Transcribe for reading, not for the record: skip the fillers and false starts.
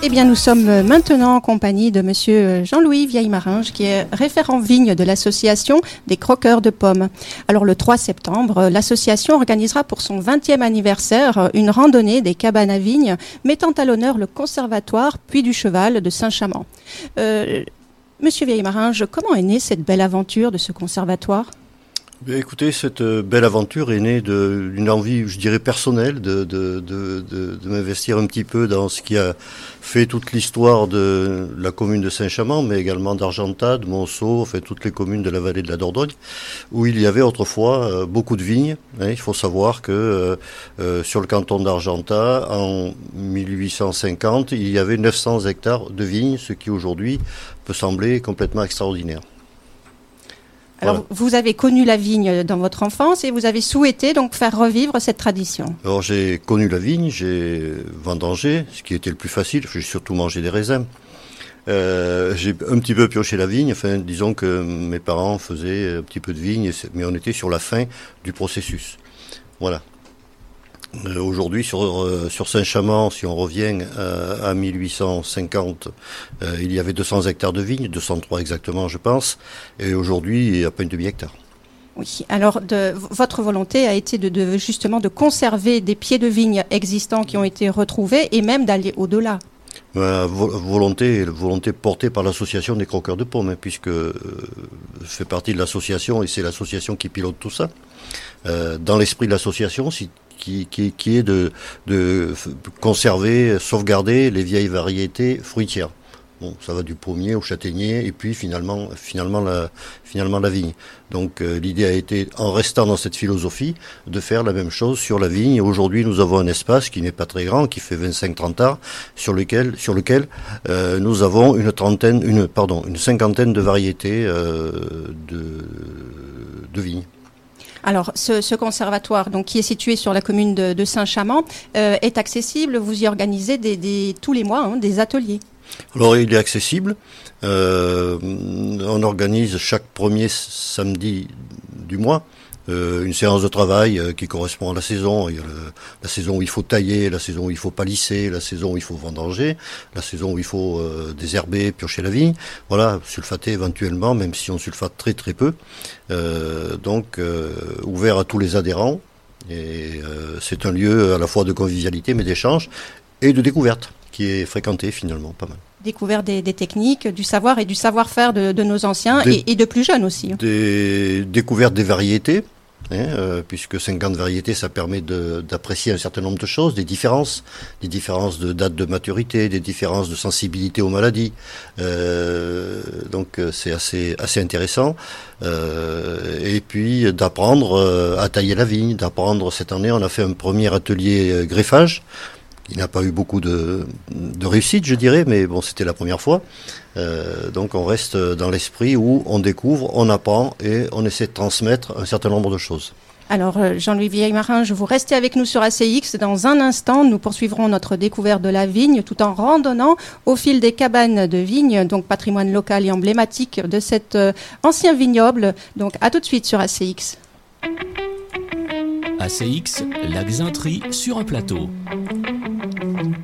Eh bien, nous sommes maintenant en compagnie de monsieur Jean-Louis Vieille-Maringe, qui est référent vigne de l'association des croqueurs de pommes. Alors, le 3 septembre, l'association organisera pour son 20e anniversaire une randonnée des cabanes à vignes, mettant à l'honneur le conservatoire Puy du Cheval de Saint-Chamand. Monsieur Vieille-Maringe, comment est née cette belle aventure de ce conservatoire ? Bien, écoutez, cette belle aventure est née d'une envie, je dirais, personnelle de m'investir un petit peu dans ce qui a fait toute l'histoire de la commune de Saint-Chamand, mais également d'Argentat, Monceau, enfin toutes les communes de la vallée de la Dordogne, où il y avait autrefois beaucoup de vignes. Il faut savoir que sur le canton d'Argentat, en 1850, il y avait 900 hectares de vignes, ce qui aujourd'hui peut sembler complètement extraordinaire. Alors, voilà. Vous avez connu la vigne dans votre enfance et vous avez souhaité donc faire revivre cette tradition. Alors, j'ai connu la vigne, j'ai vendangé, ce qui était le plus facile. J'ai surtout mangé des raisins. J'ai un petit peu pioché la vigne. Enfin, disons que mes parents faisaient un petit peu de vigne, mais on était sur la fin du processus. Voilà. Aujourd'hui, sur Saint-Chamand, si on revient à 1850, il y avait 200 hectares de vignes, 203 exactement, je pense, et aujourd'hui, il y a à peine demi-hectare. Oui, alors votre volonté a été justement de conserver des pieds de vigne existants qui ont été retrouvés et même d'aller au-delà. Volonté portée par l'association des croqueurs de pommes, puisque je fais partie de l'association et c'est l'association qui pilote tout ça. Dans l'esprit de l'association, qui est de conserver, sauvegarder les vieilles variétés fruitières. Bon, ça va du pommier au châtaignier et puis finalement la vigne. Donc l'idée a été, en restant dans cette philosophie, de faire la même chose sur la vigne. Aujourd'hui, nous avons un espace qui n'est pas très grand, qui fait 25-30 arts, sur lequel nous avons une cinquantaine de variétés de vignes. Alors, ce conservatoire, donc, qui est situé sur la commune de Saint-Chamand, est accessible. Vous y organisez tous les mois des ateliers. Alors, il est accessible. On organise chaque premier samedi du mois une séance de travail qui correspond à la saison. Il y a la saison où il faut tailler, la saison où il faut palisser, la saison où il faut vendanger, la saison où il faut désherber, piocher la vigne. Voilà, sulfater éventuellement, même si on sulfate très très peu. Donc, ouvert à tous les adhérents. Et c'est un lieu à la fois de convivialité, mais d'échange et de découverte, qui est fréquenté finalement pas mal. Découvert des techniques, du savoir et du savoir-faire de nos anciens et de plus jeunes aussi. Découverte des variétés, puisque 50 variétés, ça permet d'apprécier un certain nombre de choses, des différences de date de maturité, des différences de sensibilité aux maladies. Donc c'est assez intéressant. Et puis d'apprendre à tailler la vigne, cette année, on a fait un premier atelier greffage. Il n'a pas eu beaucoup de réussite, je dirais, mais bon, c'était la première fois. Donc on reste dans l'esprit où on découvre, on apprend et on essaie de transmettre un certain nombre de choses. Alors Jean-Louis Vieille-Maringe, vous restez avec nous sur ACX. Dans un instant, nous poursuivrons notre découverte de la vigne tout en randonnant au fil des cabanes de vigne, donc patrimoine local et emblématique de cet ancien vignoble. Donc à tout de suite sur ACX. ACX, la Xintrie sur un plateau.